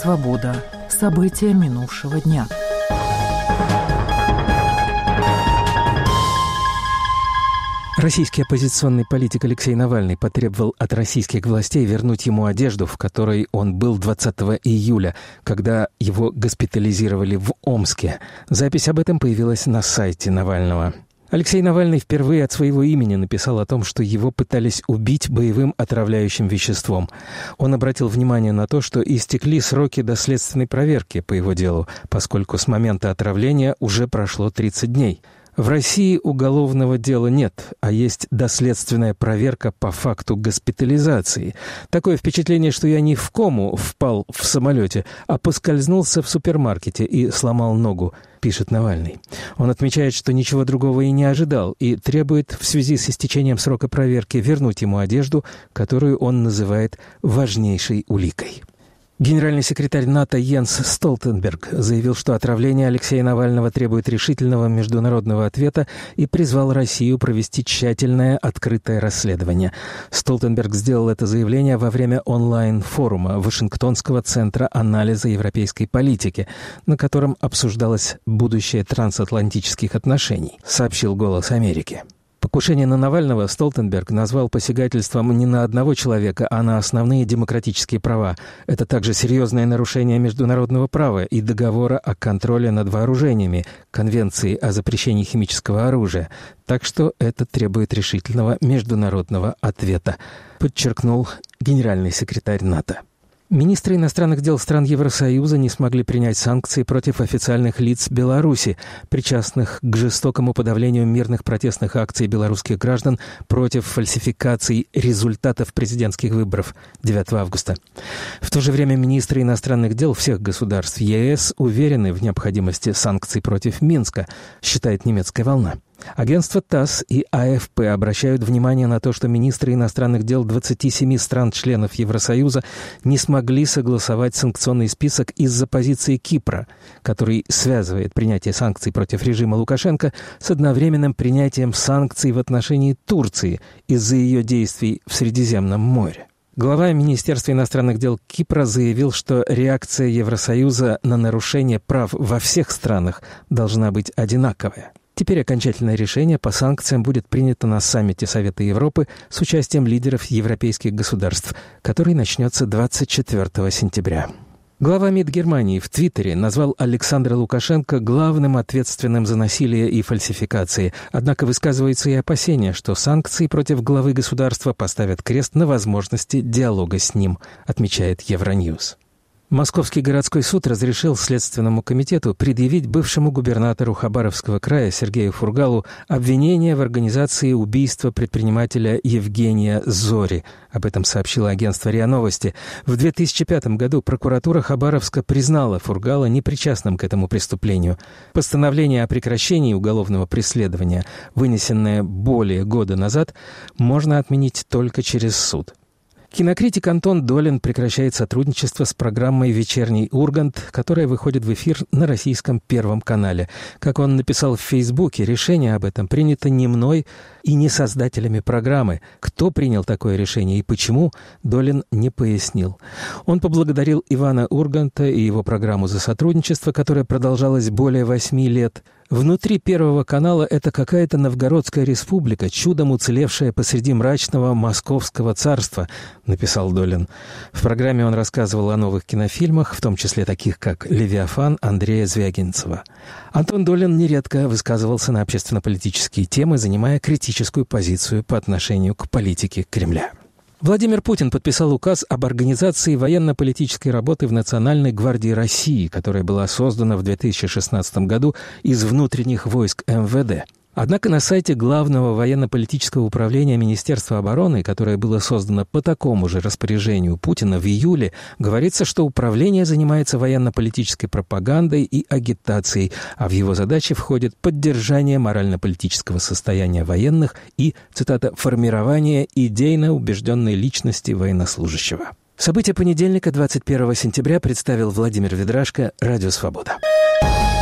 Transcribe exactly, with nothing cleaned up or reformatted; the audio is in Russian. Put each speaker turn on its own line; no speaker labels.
Свобода. События минувшего дня.
Российский оппозиционный политик Алексей Навальный потребовал от российских властей вернуть ему одежду, в которой он был двадцатого июля, когда его госпитализировали в Омске. Запись об этом появилась на сайте Навального. Алексей Навальный впервые от своего имени написал о том, что его пытались убить боевым отравляющим веществом. Он обратил внимание на то, что истекли сроки доследственной проверки по его делу, поскольку с момента отравления уже прошло тридцать дней. В России уголовного дела нет, а есть доследственная проверка по факту госпитализации. Такое впечатление, что я не в кому впал в самолете, а поскользнулся в супермаркете и сломал ногу, пишет Навальный. Он отмечает, что ничего другого и не ожидал, и требует в связи с истечением срока проверки вернуть ему одежду, которую он называет важнейшей уликой. Генеральный секретарь НАТО Йенс Столтенберг заявил, что отравление Алексея Навального требует решительного международного ответа и призвал Россию провести тщательное открытое расследование. Столтенберг сделал это заявление во время онлайн-форума Вашингтонского центра анализа европейской политики, на котором обсуждалось будущее трансатлантических отношений, сообщил «Голос Америки». Покушение на Навального Столтенберг назвал посягательством не на одного человека, а на основные демократические права. Это также серьезное нарушение международного права и договора о контроле над вооружениями, Конвенции о запрещении химического оружия. Так что это требует решительного международного ответа, подчеркнул генеральный секретарь НАТО. Министры иностранных дел стран Евросоюза не смогли принять санкции против официальных лиц Беларуси, причастных к жестокому подавлению мирных протестных акций белорусских граждан против фальсификаций результатов президентских выборов девятого августа. В то же время министры иностранных дел всех государств ЕС уверены в необходимости санкций против Минска, считает немецкая «Волна». Агентство ТАСС и АФП обращают внимание на то, что министры иностранных дел двадцати семи стран-членов Евросоюза не смогли согласовать санкционный список из-за позиции Кипра, который связывает принятие санкций против режима Лукашенко с одновременным принятием санкций в отношении Турции из-за ее действий в Средиземном море. Глава Министерства иностранных дел Кипра заявил, что реакция Евросоюза на нарушение прав во всех странах должна быть одинаковая. Теперь окончательное решение по санкциям будет принято на саммите Совета Европы с участием лидеров европейских государств, который начнется двадцать четвёртого сентября. Глава МИД Германии в Твиттере назвал Александра Лукашенко главным ответственным за насилие и фальсификации, однако высказывается и опасение, что санкции против главы государства поставят крест на возможности диалога с ним, отмечает Евроньюз. Московский городской суд разрешил Следственному комитету предъявить бывшему губернатору Хабаровского края Сергею Фургалу обвинение в организации убийства предпринимателя Евгения Зори. Об этом сообщило агентство РИА Новости. В две тысячи пятом году прокуратура Хабаровска признала Фургала непричастным к этому преступлению. Постановление о прекращении уголовного преследования, вынесенное более года назад, можно отменить только через суд. Кинокритик Антон Долин прекращает сотрудничество с программой «Вечерний Ургант», которая выходит в эфир на российском Первом канале. Как он написал в Фейсбуке, решение об этом принято не мной и не создателями программы. Кто принял такое решение и почему, Долин не пояснил. Он поблагодарил Ивана Урганта и его программу за сотрудничество, которое продолжалось более восьми лет. Внутри Первого канала это какая-то Новгородская республика, чудом уцелевшая посреди мрачного московского царства, написал Долин. В программе он рассказывал о новых кинофильмах, в том числе таких, как «Левиафан» Андрея Звягинцева. Антон Долин нередко высказывался на общественно-политические темы, занимая критическую позицию по отношению к политике Кремля. Владимир Путин подписал указ об организации военно-политической работы в Национальной гвардии России, которая была создана в две тысячи шестнадцатом году из внутренних войск эм вэ дэ. Однако на сайте Главного военно-политического управления Министерства обороны, которое было создано по такому же распоряжению Путина в июле, говорится, что управление занимается военно-политической пропагандой и агитацией, а в его задачи входит поддержание морально-политического состояния военных и, цитата, «формирование идейно убежденной личности военнослужащего». События понедельника, двадцать первого сентября, представил Владимир Ведрашко, Радио Свобода.